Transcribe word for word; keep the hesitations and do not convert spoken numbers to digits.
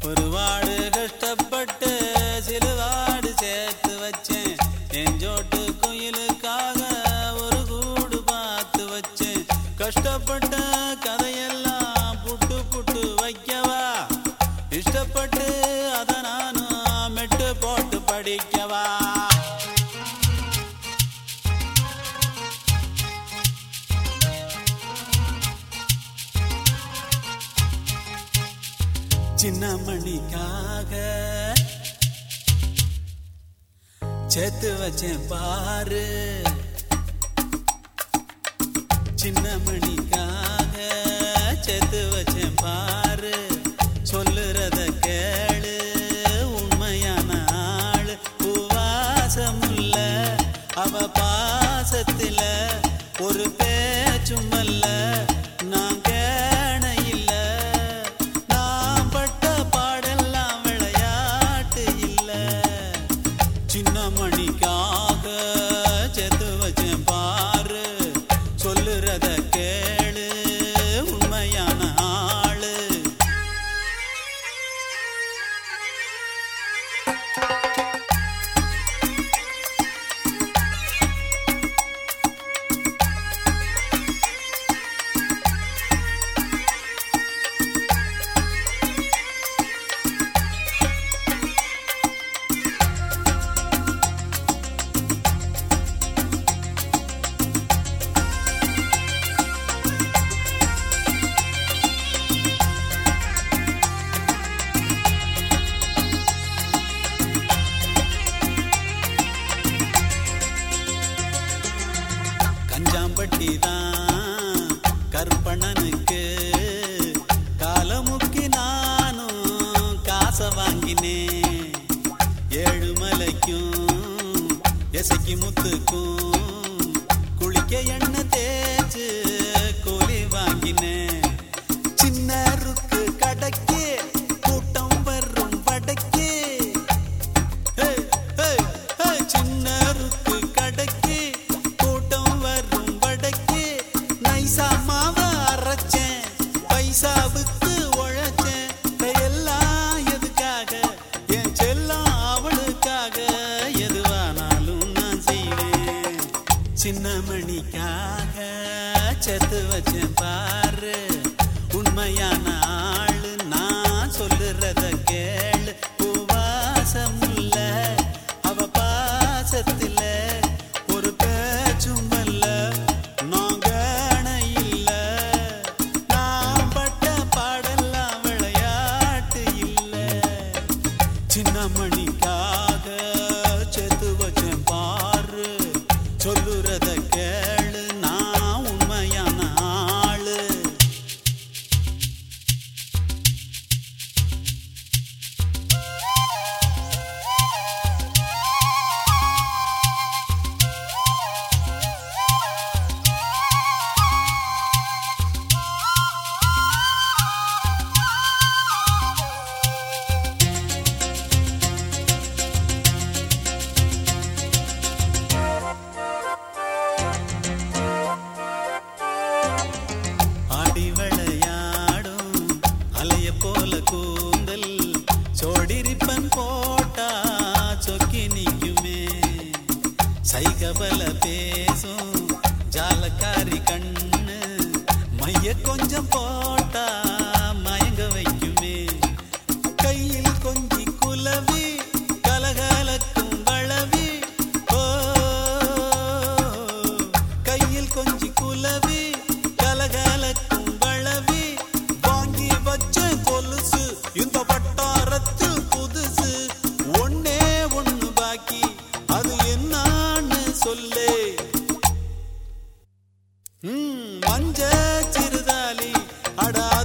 ஒரு வாடு கஷ்டப்பட்டு சிலுவாடு சேர்த்து வச்சேன். எஞ்சோட்டு குயிலுக்காக ஒரு கூடு பார்த்து வச்சேன். கஷ்டப்பட்ட கதையெல்லாம் புட்டு புட்டு வைக்கவா, இஷ்டப்பட்டு அத நானும் மெட்டு போட்டு படிக்கவா. சின்ன மணிக்காக சேர்த்து வச்சேன் பாரு, சின்ன மணிக்காக சேர்த்து வச்சேன் பாரு. சொல்லுறத கேளு, உண்மையான ஆளு. பூவாசமுள்ள அவ பாசத்தில ஒரு பேச்சுமல்ல, நான் கேண இல்ல. நான் பட்ட பாடெல்லாம் விளையாட்டு இல்ல. சின்ன மணிக்காக சேர்த்து வச்சேன் பாரு, சொல்லுறத கேளு, உண்மையான ஆளு. கஞ்சாம்பட்டிதான் கற்பனனுக்கு காலமுக்கி நானும் காசை வாங்கினேன். ஏழு மலைக்கும் எசைக்கு முத்துக்கும் குளிக்க எண்ணெய் தேய்ச்சு கூலி வாங்கினேன். சின்ன ருக்கு கடைக்கு கூட்டம் வரும் வடக்கு, சின்ன ருக்கு கடைக்கு மாவ அரைச்சேன், பைசாவுக்கு உழைச்சேன். எல்லாம் எதுக்காக? என் செல்லம் அவளுக்காக. எதுவானாலும் நான் செய்வேன். சின்ன மணிக்காக சேர்த்து வச்சேன் பாரு, உண்மையான ஆளு. நான் சொல்லுறத கேளு, பூவாசமுள்ள அவ பாசத்தில ஒரு பேச்சுமல்ல, நான் கேண இல்ல. நான் பட்ட பாடெல்லாம் விளையாட்டு இல்ல. சின்ன மணிக்காக சேர்த்து வச்சேன் பாரு, சொல்லுறத கேளு, நான் உண்மையான ஆளு. ஆடி விளையாடும் அலைய போல கூந்தல், சோடிரிப்பன் போட்டா சொக்கி நிக்குமே. சைகபல பேசும் ஜாலக்காரி கண்ணு, மைய கொஞ்சம் போட்டா மயங்க வைக்குமே. கையில் கொஞ்சி குலவி கலகலக்கும் வளவி, ஓ கையில் கொஞ்சி குலவி கலகலக்கும் வளவி. வாங்கி வச்ச கொலுசு இந்த வட்டாரத்தில் புதுசு, ஒன்னே ஒண்ணு பாக்கி அது என்னான்னு சொல்லே. மஞ்ச சிறுதாலி அடா